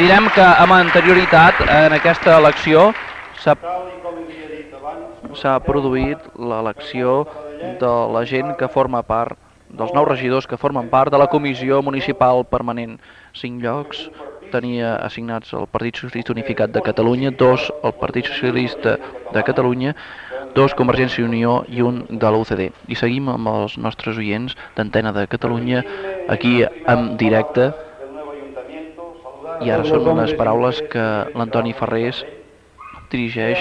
Direm que amb anterioritat en aquesta elecció s'ha produït l'elecció de la gent que forma part, dels 9 regidors que formen part de la Comissió Municipal Permanent. 5 llocs tenia assignats el Partit Socialista Unificat de Catalunya, 2 el Partit Socialista de Catalunya, 2 Convergència i Unió i 1 de l'UCD. I seguim amb els nostres oients d'Antena de Catalunya aquí en directe. I ara són unes paraules que l'Antoni Ferrés dirigeix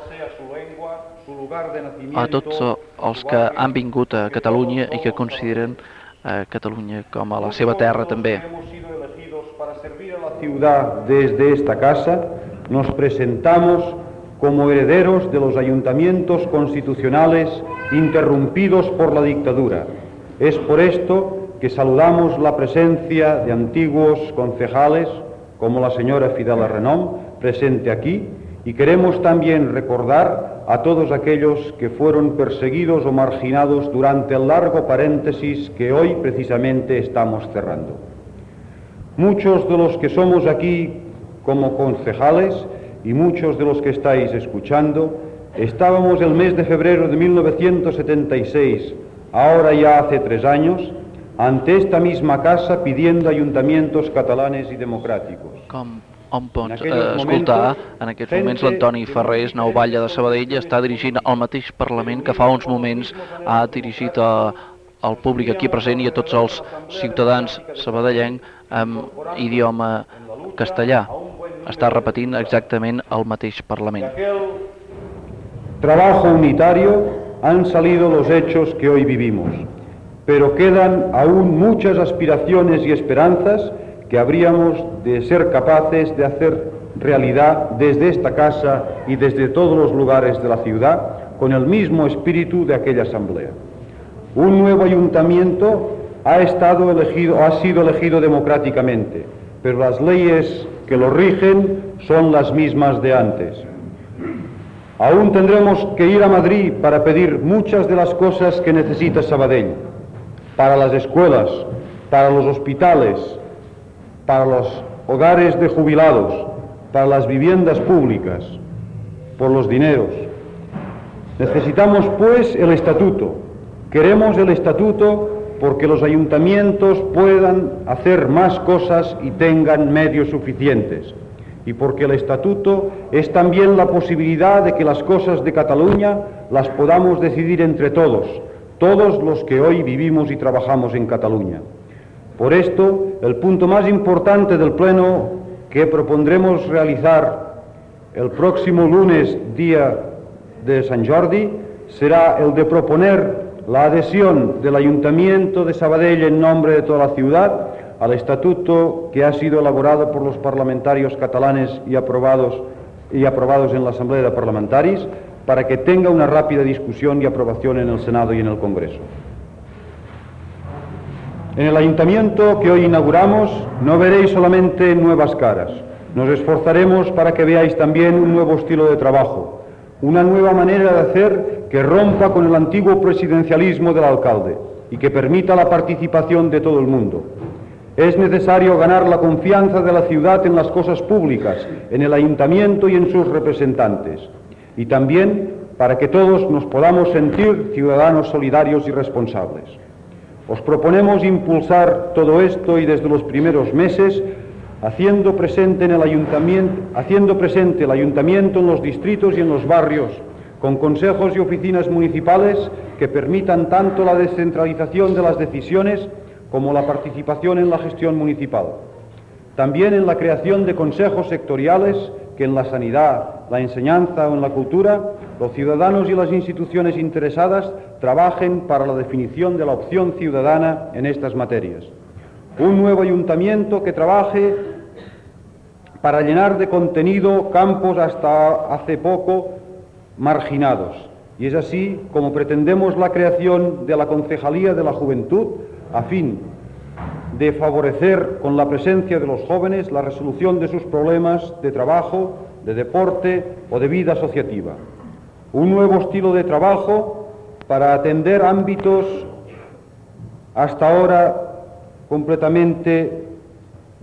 a tots els que han vingut a Catalunya i que consideren Catalunya com a la seva terra també. Para servir a la ciudad desde esta casa, nos presentamos como herederos de los ayuntamientos constitucionales interrumpidos por la dictadura. Es por esto que saludamos la presencia de antiguos concejales, como la señora Fidela Renom, presente aquí, y queremos también recordar a todos aquellos que fueron perseguidos o marginados durante el largo paréntesis que hoy precisamente estamos cerrando. Muchos de los que somos aquí como concejales y muchos de los que estáis escuchando, estábamos el mes de febrero de 1976, ahora ya hace 3 años, ante esta misma casa pidiendo ayuntamientos catalanes y democráticos. Com pots escoltar, en aquests moments l'Antoni Ferrés, nou batlle de Sabadell, està dirigint al mateix Parlament que fa uns moments ha dirigit al públic aquí present i a tots els ciutadans sabadellencs amb idioma castellà. Està repetint exactament el mateix Parlament. Trabajo unitario han salido los hechos que hoy vivimos, pero quedan aún muchas aspiraciones y esperanzas que habríamos de ser capaces de hacer realidad desde esta casa y desde todos los lugares de la ciudad con el mismo espíritu de aquella asamblea. Un nuevo ayuntamiento ha sido elegido democráticamente, pero las leyes que lo rigen son las mismas de antes. Aún tendremos que ir a Madrid para pedir muchas de las cosas que necesita Sabadell, para las escuelas, para los hospitales, para los hogares de jubilados, para las viviendas públicas, por los dineros. Necesitamos pues el estatuto. Queremos el estatuto porque los ayuntamientos puedan hacer más cosas y tengan medios suficientes. Y porque el estatuto es también la posibilidad de que las cosas de Cataluña las podamos decidir entre todos los que hoy vivimos y trabajamos en Cataluña. Por esto, el punto más importante del pleno que propondremos realizar el próximo lunes, día de Sant Jordi, será el de proponer la adhesión del Ayuntamiento de Sabadell en nombre de toda la ciudad al estatuto que ha sido elaborado por los parlamentarios catalanes y aprobados en la Asamblea de Parlamentaris para que tenga una rápida discusión y aprobación en el Senado y en el Congreso. En el Ayuntamiento que hoy inauguramos no veréis solamente nuevas caras, nos esforzaremos para que veáis también un nuevo estilo de trabajo, una nueva manera de hacer que rompa con el antiguo presidencialismo del alcalde y que permita la participación de todo el mundo. Es necesario ganar la confianza de la ciudad en las cosas públicas, en el ayuntamiento y en sus representantes, y también para que todos nos podamos sentir ciudadanos solidarios y responsables. Os proponemos impulsar todo esto y desde los primeros meses haciendo presente el ayuntamiento en los distritos y en los barrios, con consejos y oficinas municipales que permitan tanto la descentralización de las decisiones como la participación en la gestión municipal. También en la creación de consejos sectoriales que en la sanidad, la enseñanza o en la cultura, los ciudadanos y las instituciones interesadas trabajen para la definición de la opción ciudadana en estas materias. Un nuevo ayuntamiento que trabaje para llenar de contenido campos hasta hace poco marginados. Y es así como pretendemos la creación de la Concejalía de la Juventud a fin de favorecer con la presencia de los jóvenes la resolución de sus problemas de trabajo, de deporte o de vida asociativa. Un nuevo estilo de trabajo para atender ámbitos hasta ahora completamente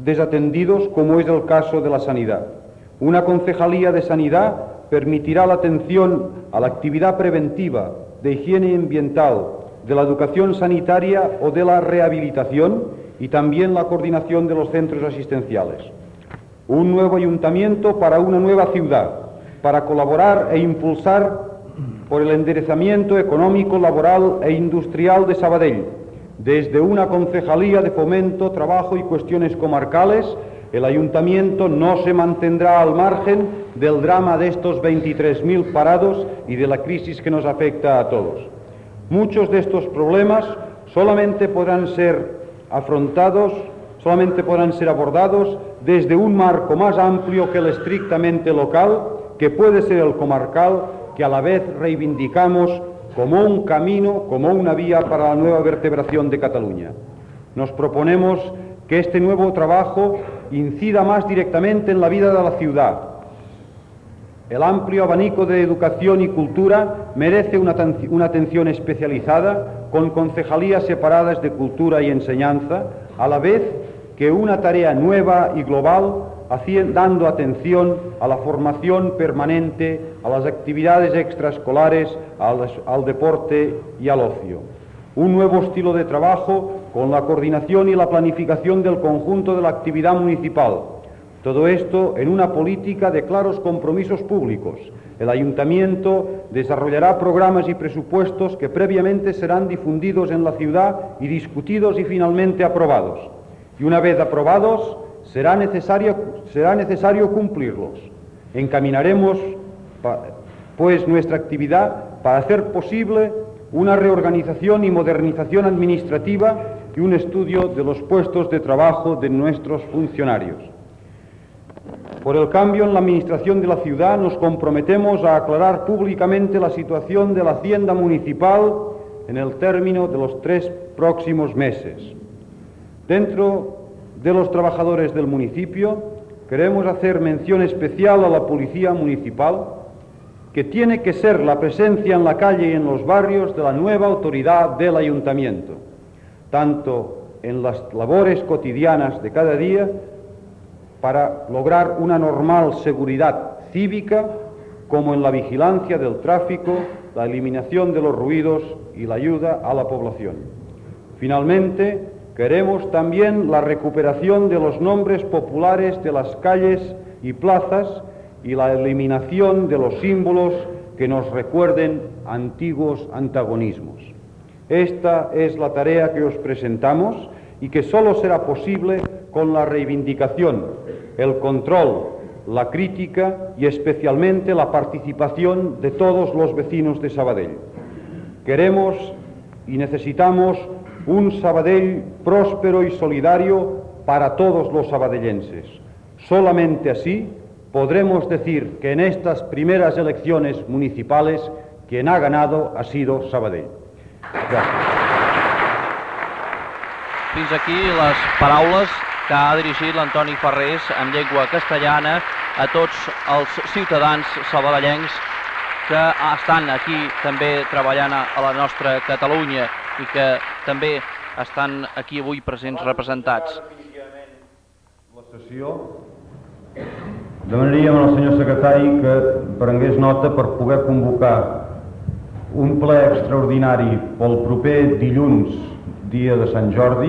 desatendidos, como es el caso de la sanidad. Una concejalía de sanidad permitirá la atención a la actividad preventiva, de higiene ambiental, de la educación sanitaria o de la rehabilitación y también la coordinación de los centros asistenciales. Un nuevo ayuntamiento para una nueva ciudad, para colaborar e impulsar por el enderezamiento económico, laboral e industrial de Sabadell. Desde una concejalía de fomento, trabajo y cuestiones comarcales, el ayuntamiento no se mantendrá al margen del drama de estos 23.000 parados y de la crisis que nos afecta a todos. Muchos de estos problemas solamente podrán ser abordados desde un marco más amplio que el estrictamente local, que puede ser el comarcal, que a la vez reivindicamos como un camino, como una vía para la nueva vertebración de Cataluña. Nos proponemos que este nuevo trabajo incida más directamente en la vida de la ciudad. El amplio abanico de educación y cultura merece una atención especializada con concejalías separadas de cultura y enseñanza, a la vez que una tarea nueva y global, dando atención a la formación permanente, a las actividades extraescolares, al deporte y al ocio. Un nuevo estilo de trabajo con la coordinación y la planificación del conjunto de la actividad municipal. Todo esto en una política de claros compromisos públicos. El ayuntamiento desarrollará programas y presupuestos que previamente serán difundidos en la ciudad y discutidos y finalmente aprobados. Y una vez aprobados, será necesario cumplirlos. Encaminaremos, pues, nuestra actividad para hacer posible una reorganización y modernización administrativa y un estudio de los puestos de trabajo de nuestros funcionarios. Por el cambio en la administración de la ciudad, nos comprometemos a aclarar públicamente la situación de la hacienda municipal en el término de los 3 próximos meses. Dentro de los trabajadores del municipio, queremos hacer mención especial a la policía municipal, que tiene que ser la presencia en la calle y en los barrios de la nueva autoridad del ayuntamiento, tanto en las labores cotidianas de cada día, para lograr una normal seguridad cívica, como en la vigilancia del tráfico, la eliminación de los ruidos y la ayuda a la población. Finalmente, queremos también la recuperación de los nombres populares de las calles y plazas y la eliminación de los símbolos que nos recuerden antiguos antagonismos. Esta es la tarea que os presentamos y que solo será posible con la reivindicación, el control, la crítica y especialmente la participación de todos los vecinos de Sabadell. Queremos y necesitamos un Sabadell próspero y solidario para todos los sabadellenses. Solamente así podremos decir que en estas primeras elecciones municipales quien ha ganado ha sido Sabadell. Gràcies. Fins aquí les paraules que ha dirigit l'Antoni Ferrés en llengua castellana a tots els ciutadans sabadellencs que estan aquí també treballant a la nostra Catalunya i que també estan aquí avui presents representats. La sessió demanaríem al senyor secretari que prengués nota per poder convocar un ple extraordinari pel proper dilluns, dia de Sant Jordi,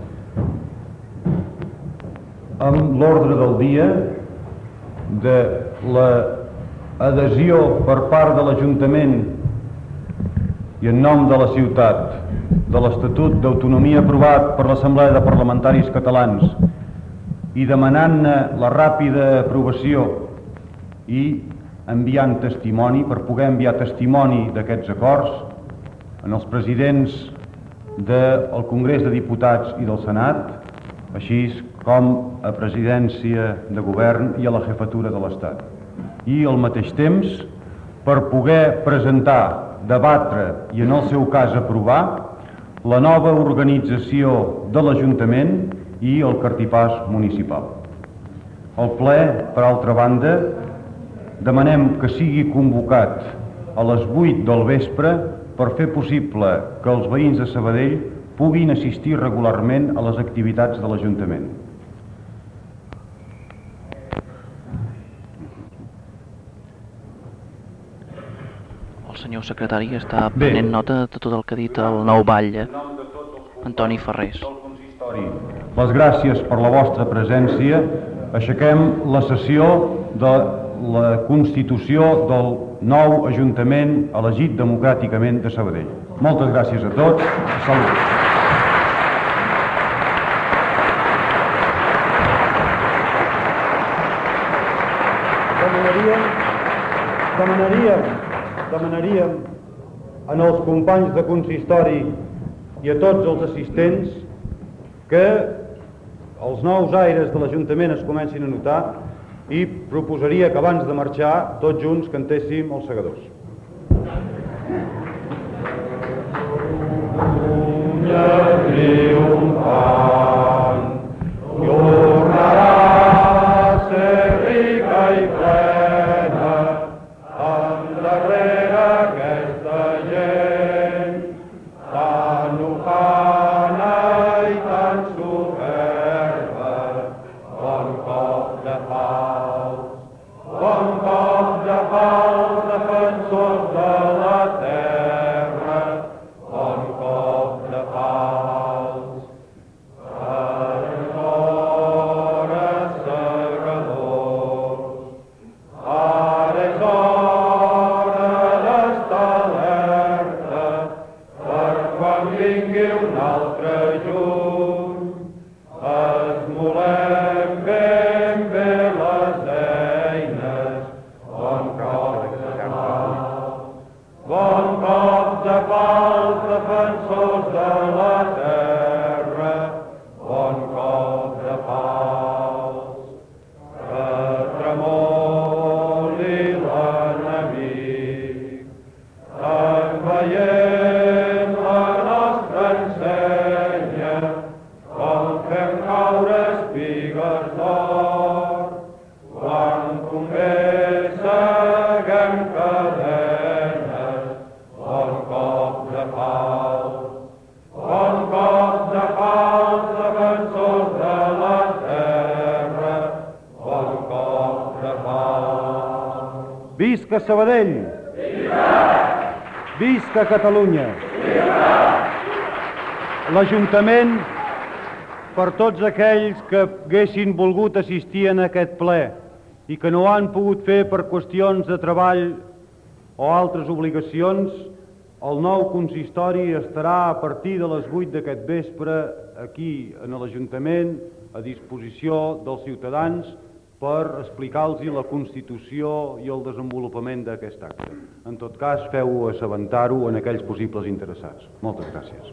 amb l'ordre del dia de l'adhesió per part de l'Ajuntament i en nom de la ciutat de l'Estatut d'Autonomia aprovat per l'Assemblea de Parlamentaris Catalans i demanant-ne la ràpida aprovació i enviant testimoni, per poder enviar testimoni d'aquests acords en els presidents del Congrés de Diputats i del Senat, així com a presidència de govern i a la jefatura de l'Estat. I al mateix temps, per poder presentar, debatre i en el seu cas aprovar la nova organització de l'Ajuntament i el cartipàs municipal. El ple, per altra banda, demanem que sigui convocat a les 8 del vespre per fer possible que els veïns de Sabadell puguin assistir regularment a les activitats de l'Ajuntament. senyor secretari està prenent nota de tot el que ha dit el nou batlle, Antoni Ferrés. Les gràcies per la vostra presència. Aixequem la sessió de la constitució del nou Ajuntament elegit democràticament de Sabadell. Moltes gràcies a tots. Salut. Demanaríem als companys de consistori i a tots els assistents que els nous aires de l'Ajuntament es comencin a notar i proposaria que abans de marxar tots junts cantéssim els segadors. Catalunya triomfant tornarà a ser rica i plena darrere aquesta gent tan ufana i tan superba. Bon cop de pals, defensors de la terra, bon cop de pals. Ara segadors, ara és hora d'estar alerta per quan vingui un altre juny. Esmolem ben bé les eines, bon cop de pals, defensors de la terra, bon cop de pals. Que tremoli l'enemic, veient la nostra ensenya, com fem caure espigues d'or. Quan convé seguem cadenes, bon cop de pals, defensors de la terra, bon cop de pals. Visca Sabadell! Visca Catalunya! L'Ajuntament, per tots aquells que haguessin volgut assistir en aquest ple i que no ho han pogut fer per qüestions de treball o altres obligacions, el nou consistori estarà a partir de les 8 d'aquest vespre aquí en l'Ajuntament a disposició dels ciutadans per explicar-los la Constitució i el desenvolupament d'aquest acte. En tot cas, feu assabentar-ho en aquells possibles interessats. Moltes gràcies.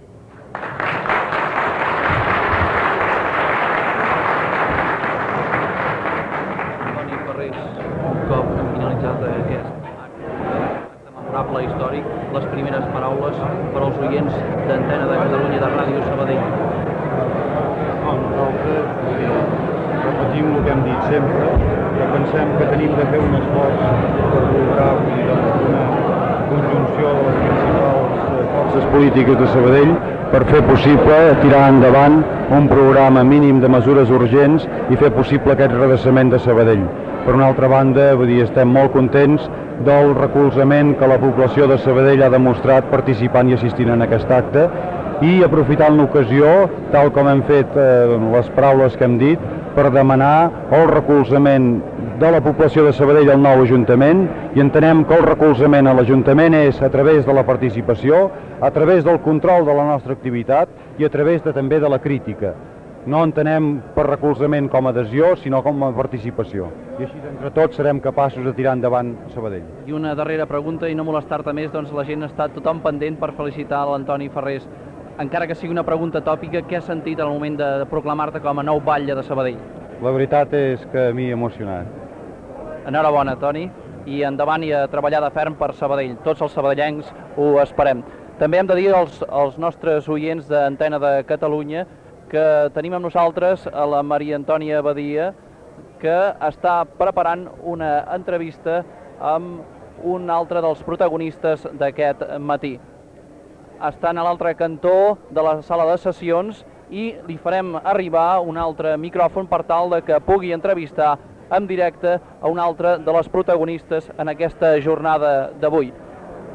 Antoni Ferrés, un cop finalitzat aquest acte memorable històric, les primeres paraules per als oients d'Antena de Catalunya de Ràdio Sabadell. Nosaltres repetim el que hem dit sempre, que pensem que tenim de fer un esforç per lograr una conjunció de les principals forces polítiques de Sabadell per fer possible tirar endavant un programa mínim de mesures urgents i fer possible aquest redreçament de Sabadell. Per una altra banda, estem molt contents del recolzament que la població de Sabadell ha demostrat participant i assistint en aquest acte i aprofitant l'ocasió, tal com hem fet les paraules que hem dit, per demanar el recolzament de la població de Sabadell al nou Ajuntament i entenem que el recolzament a l'Ajuntament és a través de la participació, a través del control de la nostra activitat i a través també de la crítica. No entenem per recolzament com a adhesió, sinó com a participació. I així entre tots serem capaços de tirar endavant Sabadell. I una darrera pregunta, i no molestar-te més, doncs la gent està tothom pendent per felicitar l'Antoni Ferrés. Encara que sigui una pregunta tòpica, què has sentit en el moment de proclamar-te com a nou batlle de Sabadell? La veritat és que a mi emocionat. Enhorabona, Toni, i endavant i a treballar de ferm per Sabadell. Tots els sabadellencs ho esperem. També hem de dir als nostres oients d'Antena de Catalunya que tenim amb nosaltres a la Maria Antònia Badia, que està preparant una entrevista amb un altre dels protagonistes d'aquest matí. Estan a l'altre cantó de la sala de sessions i li farem arribar un altre micròfon per tal de que pugui entrevistar en directe a un altre de les protagonistes en aquesta jornada d'avui.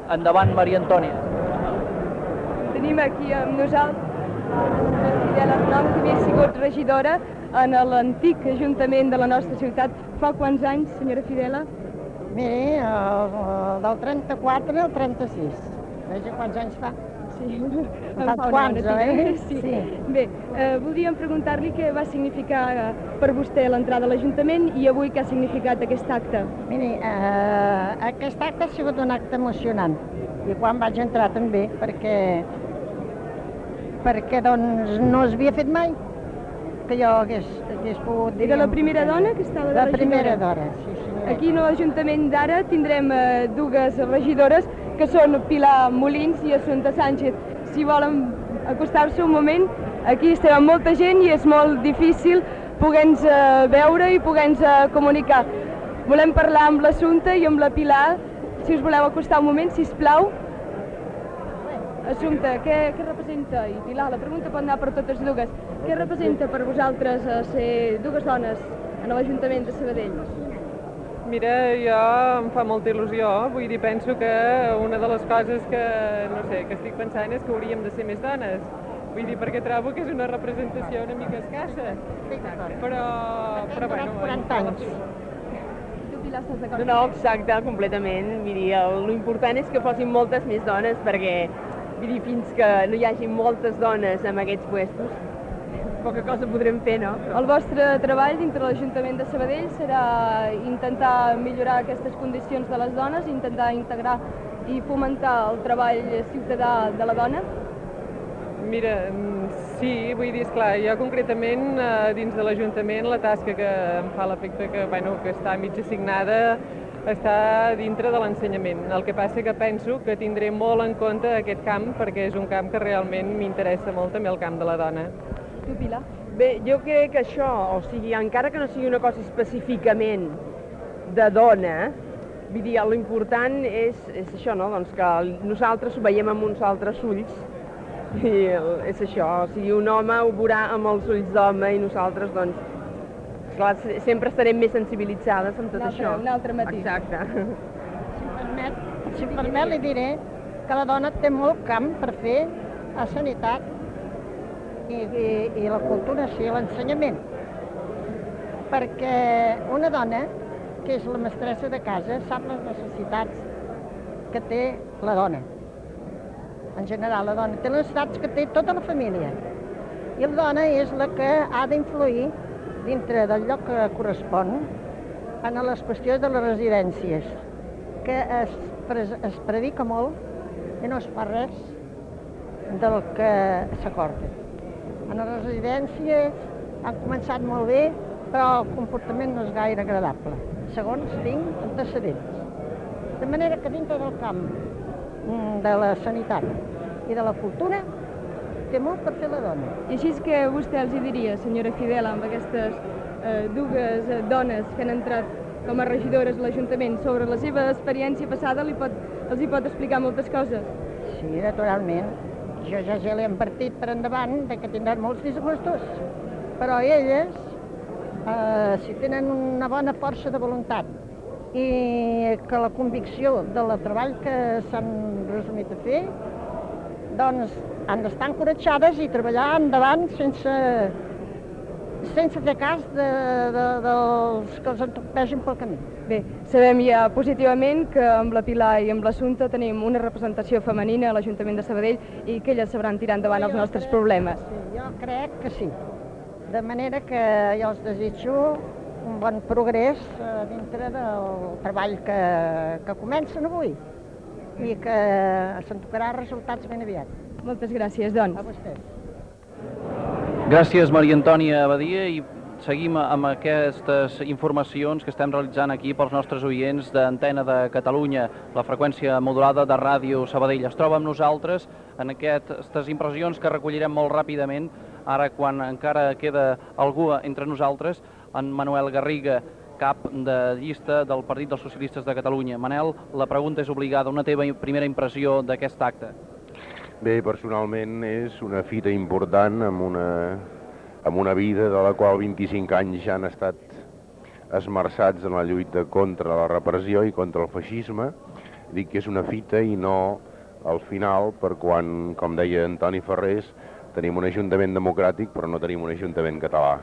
Endavant, Maria Antònia. Tenim aquí amb nosaltres Fidela Arnau, que havia sigut regidora en l'antic Ajuntament de la nostra ciutat. Fa quants anys, senyora Fidela? Miri, del 34 al 36. Veja quants anys fa. Sí, Fa quants, oi? Sí. Sí. Bé, voldríem preguntar-li què va significar per vostè l'entrada a l'Ajuntament i avui què ha significat aquest acte. Miri, aquest acte ha sigut un acte emocionant. I quan vaig entrar també, perquè doncs no es havia fet mai que jo hagués pogut... Era la primera dona que estava de La regidora? primera dona, sí, senyora. Aquí a l'Ajuntament d'ara tindrem dues regidores que són Pilar Molins i Assumpta Sánchez. Si volen acostar-se un moment, aquí estem amb molta gent i és molt difícil poder-nos veure i poder-nos comunicar. Volem parlar amb l'Assumpta i amb la Pilar. Si us voleu acostar un moment, sisplau. Assumpta, què representa? I Pilar, la pregunta pot anar per totes dues. Què representa per vosaltres ser dues dones en l'Ajuntament de Sabadell? Mira, jo em fa molta il·lusió, vull dir, penso que una de les coses que, no sé, que estic pensant és que hauríem de ser més dones. Vull dir, perquè trobo que és una representació una mica escassa. Però bueno... 40 anys. Tu, Pilar, estàs d'acord? No, exacte, completament. Vull dir, l'important és que fossin moltes més dones, perquè vull dir, fins que no hi hagi moltes dones en aquests puestos, poca cosa podrem fer, no? El vostre treball dintre l'Ajuntament de Sabadell serà intentar millorar aquestes condicions de les dones, intentar integrar i fomentar el treball ciutadà de la dona? Mira, sí, vull dir, esclar, jo concretament dins de l'Ajuntament la tasca que em fa l'efecte que està mig assignada està dintre de l'ensenyament. El que passa que penso que tindré molt en compte aquest camp perquè és un camp que realment m'interessa molt, també el camp de la dona. Tu, Pilar? Bé, jo crec que això, o sigui, encara que no sigui una cosa específicament de dona, vull dir, l'important és això, no? Doncs que nosaltres ho veiem amb uns altres ulls, i és això, o sigui, un home ho veurà amb els ulls d'home i nosaltres, doncs, clar, sempre estarem més sensibilitzades amb tot això. Un altre matí. Exacte. Si em permet, li diré que la dona té molt camp per fer a sanitat i la cultura, sí, l'ensenyament. Perquè una dona, que és la mestressa de casa, sap les necessitats que té la dona. En general, la dona té les necessitats que té tota la família. I la dona és la que ha d'influir dintre del lloc que correspon en les qüestions de les residències, que es predica molt i no es fa res del que s'acorda. En les residències han començat molt bé, però el comportament no és gaire agradable, segons tinc antecedents. De manera que dintre del camp de la sanitat i de la cultura té molt per fer la dona. I així és que vostè els hi diria, senyora Fidela, amb aquestes dues dones que han entrat com a regidores a l'Ajuntament, sobre la seva experiència passada els hi pot explicar moltes coses? Sí, naturalment. Jo ja l'he advertit per endavant que tindran molts disgustos, però elles, si tenen una bona força de voluntat i que la convicció del treball que s'han resumit a fer, doncs han d'estar encoratjades i treballar endavant sense fer cas dels que els entorpegin pel camí. Bé, sabem ja positivament que amb la Pilar i amb l'Assumpta tenim una representació femenina a l'Ajuntament de Sabadell i que elles sabran tirar endavant els nostres problemes. Sí, jo crec que sí. De manera que jo els desitjo un bon progrés dintre del treball que comencen avui i que se'n tocarà resultats ben aviat. Moltes gràcies, doncs. A vostès. Gràcies, Maria Antònia Abadia, i seguim amb aquestes informacions que estem realitzant aquí pels nostres oients d'Antena de Catalunya, la freqüència modulada de Ràdio Sabadell. Es troba amb nosaltres en aquestes impressions que recollirem molt ràpidament, ara quan encara queda algú entre nosaltres, en Manuel Garriga, cap de llista del Partit dels Socialistes de Catalunya. Manel, la pregunta és obligada, una teva primera impressió d'aquest acte. Bé, personalment és una fita important amb una vida de la qual 25 anys ja han estat esmerçats en la lluita contra la repressió i contra el feixisme. Dic que és una fita i no al final, per quan, com deia Antoni Ferrés, tenim un ajuntament democràtic però no tenim un ajuntament català.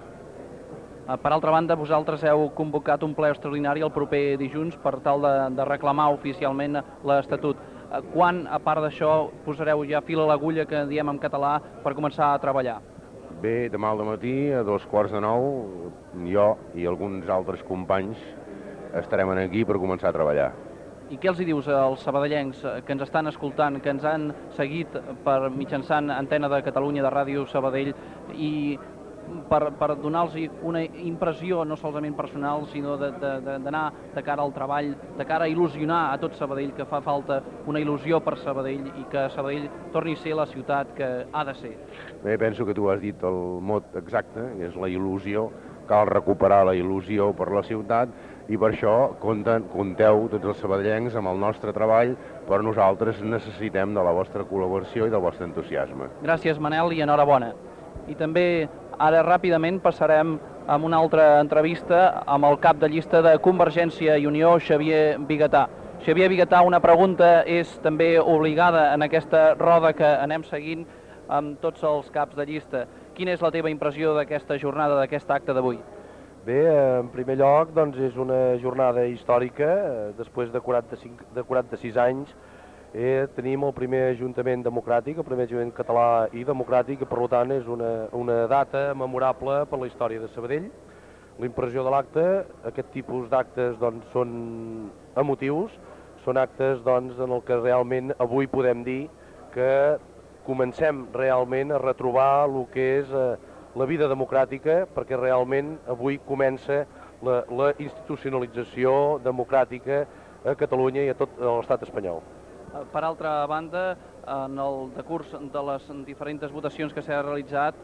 Per altra banda, vosaltres heu convocat un ple extraordinari el proper dilluns per tal de reclamar oficialment l'Estatut. Quan, a part d'això, posareu ja fil a l'agulla, que diem en català, per començar a treballar? Bé, demà al matí, a 8:45, jo i alguns altres companys estarem aquí per començar a treballar. I què els hi dius als sabadellencs que ens estan escoltant, que ens han seguit per mitjançant Antena de Catalunya de Ràdio Sabadell i per donar-los una impressió no solament personal, sinó d'anar de cara al treball, de cara a il·lusionar a tot Sabadell, que fa falta una il·lusió per Sabadell i que Sabadell torni a ser la ciutat que ha de ser? Bé, penso que tu has dit el mot exacte, que és la il·lusió. Cal recuperar la il·lusió per la ciutat i per això compteu tots els sabadellencs amb el nostre treball, però nosaltres necessitem de la vostra col·laboració i del vostre entusiasme. Gràcies, Manel, i enhorabona. I també ara ràpidament passarem a una altra entrevista amb el cap de llista de Convergència i Unió, Xavier Biguetà. Xavier Biguetà, una pregunta és també obligada en aquesta roda que anem seguint amb tots els caps de llista. Quina és la teva impressió d'aquesta jornada, d'aquest acte d'avui? Bé, en primer lloc, doncs és una jornada històrica. Després de 46 anys tenim el primer ajuntament democràtic, el primer ajuntament català i democràtic, i per tant és una data memorable per la història de Sabadell. La impressió de l'acte, aquest tipus d'actes doncs, són emotius, són actes doncs, en el que realment avui podem dir que comencem realment a retrobar el que és la vida democràtica, perquè realment avui comença la institucionalització democràtica a Catalunya i a tot l'estat espanyol. Per altra banda, en el decurs de les diferents votacions que s'ha realitzat,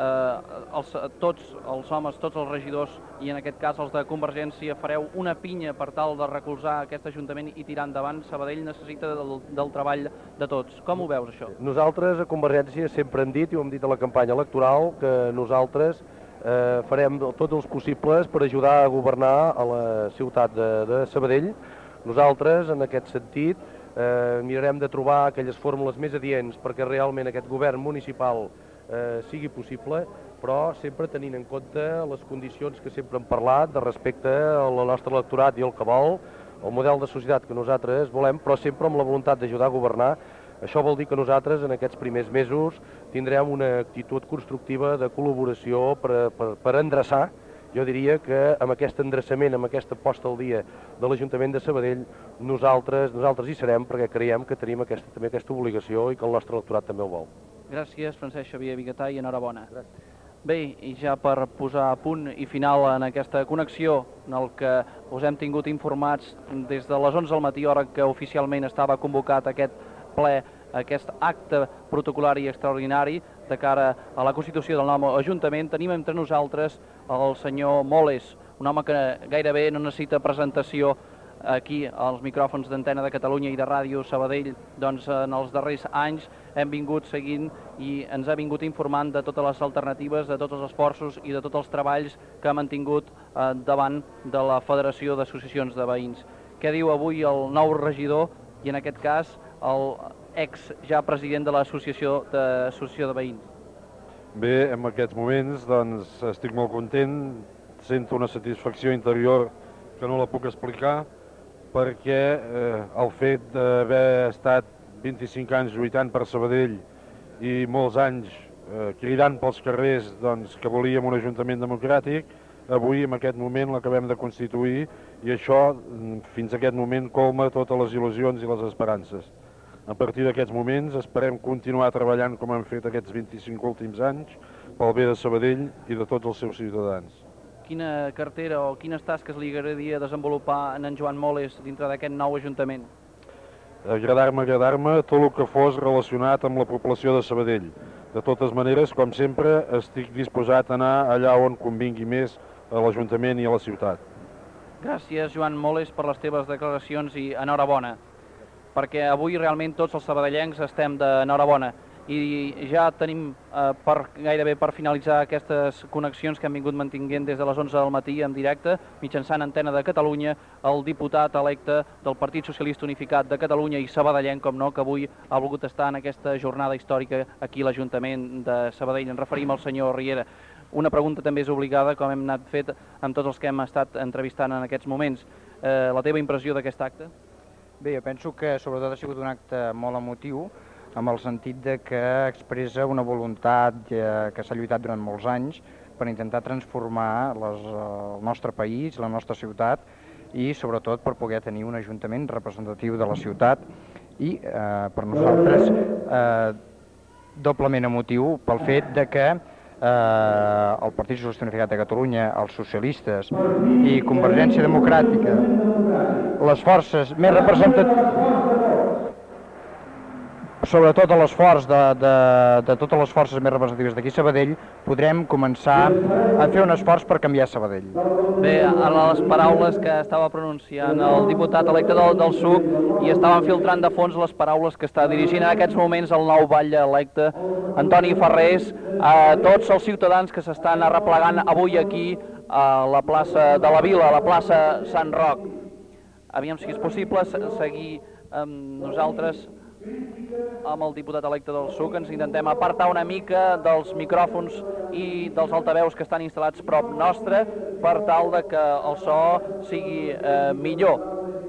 tots els homes, tots els regidors, i en aquest cas els de Convergència, fareu una pinya per tal de recolzar aquest Ajuntament i tirar endavant. Sabadell necessita del treball de tots. Com ho veus, això? Nosaltres a Convergència sempre hem dit, i ho hem dit a la campanya electoral, que nosaltres farem tots els possibles per ajudar a governar a la ciutat de Sabadell. Nosaltres, en aquest sentit, mirarem de trobar aquelles fórmules més adients perquè realment aquest govern municipal sigui possible, però sempre tenint en compte les condicions que sempre hem parlat de respecte al nostre electorat i el que vol, el model de societat que nosaltres volem, però sempre amb la voluntat d'ajudar a governar. Això vol dir que nosaltres en aquests primers mesos tindrem una actitud constructiva de col·laboració per endreçar. Jo diria que amb aquest endreçament, amb aquesta posta al dia de l'Ajuntament de Sabadell, nosaltres hi serem perquè creiem que tenim també aquesta obligació i que el nostre electorat també ho vol. Gràcies, Francesc Xavier Biguetà, i enhorabona. Bé, i ja per posar punt i final en aquesta connexió en el que us hem tingut informats des de les 11 del matí, hora que oficialment estava convocat aquest ple, aquest acte protocolari extraordinari de cara a la constitució del nou Ajuntament, tenim entre nosaltres el senyor Moles, un home que gairebé no necessita presentació aquí als micròfons d'Antena de Catalunya i de Ràdio Sabadell. Doncs en els darrers anys hem vingut seguint i ens ha vingut informant de totes les alternatives, de tots els esforços i de tots els treballs que ha mantingut davant de la Federació d'Associacions de Veïns. Què diu avui el nou regidor i en aquest cas el ja president de l'Associació de Veïns? Bé, en aquests moments doncs, estic molt content, sento una satisfacció interior que no la puc explicar, perquè el fet d'haver estat 25 anys lluitant per Sabadell i molts anys cridant pels carrers doncs, que volíem un Ajuntament democràtic, avui en aquest moment l'acabem de constituir i això fins a aquest moment colma totes les il·lusions i les esperances. A partir d'aquests moments esperem continuar treballant com hem fet aquests 25 últims anys pel bé de Sabadell i de tots els seus ciutadans. Quina cartera o quines tasques li agradaria desenvolupar en Joan Moles dintre d'aquest nou Ajuntament? Agradar-me tot el que fos relacionat amb la població de Sabadell. De totes maneres, com sempre, estic disposat a anar allà on convingui més a l'Ajuntament i a la ciutat. Gràcies, Joan Moles, per les teves declaracions i enhorabona, perquè avui realment tots els sabadellencs estem d'enhorabona. i ja tenim gairebé per finalitzar aquestes connexions que hem vingut mantinguent des de les 11 del matí en directe, mitjançant Antena de Catalunya, el diputat electe del Partit Socialista Unificat de Catalunya i sabadellenc, com no, que avui ha volgut estar en aquesta jornada històrica aquí a l'Ajuntament de Sabadell. Ens referim al senyor Riera. Una pregunta també és obligada, com hem anat fet amb tots els que hem estat entrevistant en aquests moments. La teva impressió d'aquest acte? Bé, jo penso que sobretot ha sigut un acte molt emotiu, amb el sentit de que expressa una voluntat que s'ha lluitat durant molts anys per intentar transformar el nostre país, la nostra ciutat, i sobretot per poder tenir un ajuntament representatiu de la ciutat i per nosaltres doblement emotiu pel fet de que el Partit Socialista Unificat de Catalunya, els socialistes i Convergència Democràtica, les forces més representatives, sobretot l'esforç de totes les forces més representatives d'aquí a Sabadell, podrem començar a fer un esforç per canviar Sabadell. Bé, a les paraules que estava pronunciant el diputat electe del SUC i estaven filtrant de fons les paraules que està dirigint en aquests moments el nou batlle electe, Antoni Farrés, a tots els ciutadans que s'estan arreplegant avui aquí a la plaça de la Vila, a la plaça Sant Roc. Aviam si és possible seguir amb nosaltres, amb el diputat electe del SUC. Ens intentem apartar una mica dels micròfons i dels altaveus que estan instal·lats prop nostre per tal de que el so sigui millor.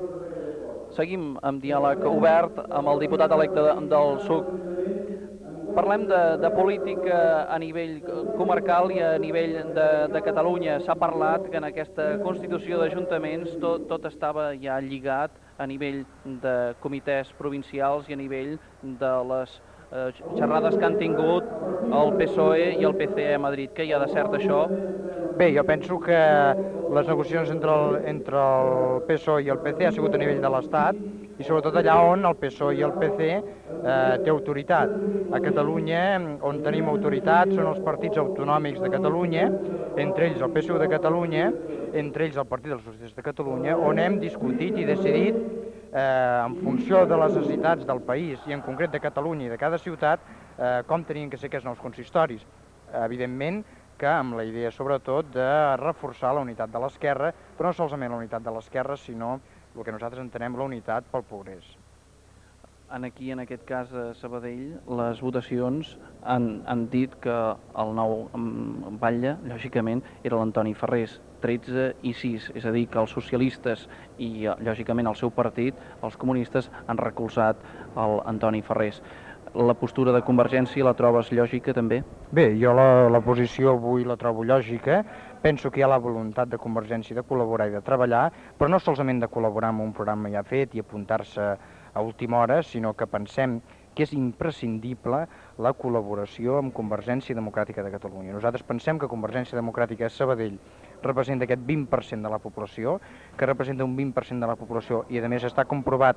Seguim amb diàleg obert amb el diputat electe del SUC. Parlem de política a nivell comarcal i a nivell de Catalunya. S'ha parlat que en aquesta constitució d'ajuntaments tot estava ja lligat a nivell de comitès provincials i a nivell de les xerrades que han tingut el PSOE i el PCE a Madrid. Què hi ha de cert això? Bé, jo penso que les negociacions entre el PSOE i el PC ha sigut a nivell de l'Estat i sobretot allà on el PSOE i el PC té autoritat. A Catalunya, on tenim autoritat, són els partits autonòmics de Catalunya, entre ells el PSOE de Catalunya, entre ells el Partit dels Socialistes de Catalunya, on hem discutit i decidit, en funció de les necessitats del país i en concret de Catalunya i de cada ciutat, com tenien que ser aquests nous consistoris. Evidentment que amb la idea sobretot de reforçar la unitat de l'esquerra, però no solament la unitat de l'esquerra, sinó el que nosaltres entenem la unitat pel progrés. Aquí, en aquest cas, a Sabadell, les votacions han dit que el nou batlle, lògicament, era l'Antoni Farrés, 13 i 6, és a dir, que els socialistes i, lògicament, el seu partit, els comunistes, han recolzat l'Antoni Farrés. La postura de Convergència la trobes lògica, també? Bé, jo la posició avui la trobo lògica. Penso que hi ha la voluntat de Convergència de col·laborar i de treballar, però no solament de col·laborar amb un programa ja fet i apuntar-se a última hora, sinó que pensem que és imprescindible la col·laboració amb Convergència Democràtica de Catalunya. Nosaltres pensem que Convergència Democràtica de Sabadell representa aquest 20% de la població, que representa un 20% de la població i a més està comprovat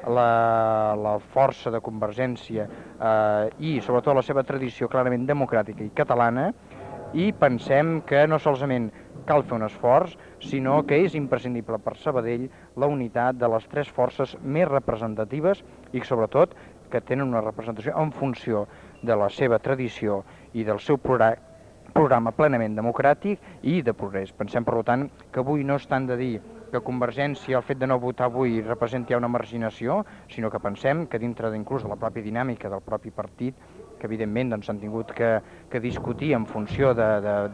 la força de Convergència i sobretot la seva tradició clarament democràtica i catalana, i pensem que no solament cal fer un esforç, sinó que és imprescindible per Sabadell la unitat de les tres forces més representatives i sobretot que tenen una representació en funció de la seva tradició i del seu programa plenament democràtic i de progrés. Pensem, per tant, que avui no és tant de dir que Convergència, el fet de no votar avui, representa ja una marginació, sinó que pensem que dintre d'inclús de la pròpia dinàmica del propi partit, que evidentment s'han tingut que discutir en funció de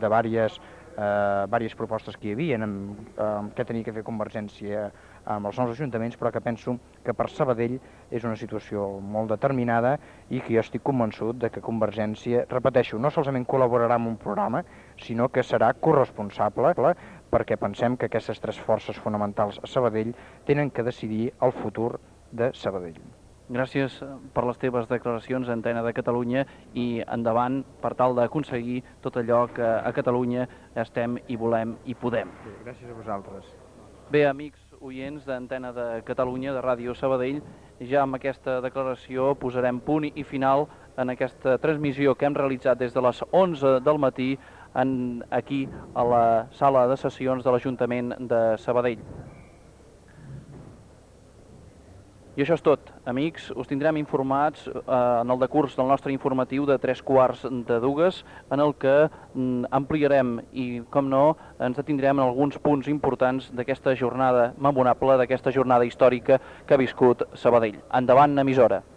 diverses propostes que hi havia, què tenia que fer Convergència amb els nous ajuntaments, però que penso que per Sabadell és una situació molt determinada i que jo estic convençut de que Convergència, repeteixo, no solament col·laborarà amb un programa, sinó que serà corresponsable, perquè pensem que aquestes tres forces fonamentals a Sabadell tenen que decidir el futur de Sabadell. Gràcies per les teves declaracions, Antena de Catalunya, i endavant per tal d'aconseguir tot allò que a Catalunya estem i volem i podem. Gràcies a vosaltres. Bé, amics oients d'Antena de Catalunya, de Ràdio Sabadell, ja amb aquesta declaració posarem punt i final en aquesta transmissió que hem realitzat des de les 11 del matí aquí a la sala de sessions de l'Ajuntament de Sabadell. I això és tot, amics, us tindrem informats en el decurs del nostre informatiu de 3:15, en el que ampliarem i, com no, ens detindrem en alguns punts importants d'aquesta jornada memorable, d'aquesta jornada històrica que ha viscut Sabadell. Endavant, emissora!